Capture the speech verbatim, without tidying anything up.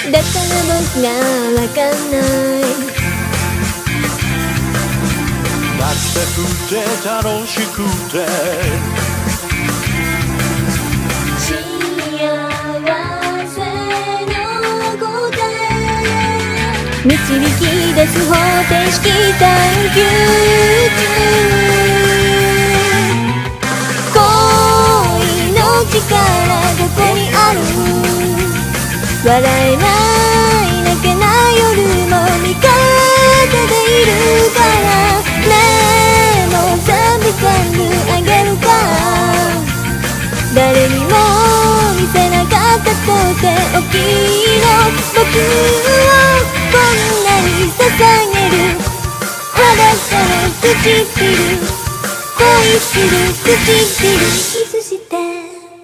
だから僕がわかんない。 なくてくて楽しくて幸せの答え導き出す方程式 Thank you 恋の力どこにある。笑えない泣けない夜も味方でいるからねえもう全部全部あげるから誰にも見せなかったとっておきの僕をこんなに捧げる裸の唇恋する唇キスして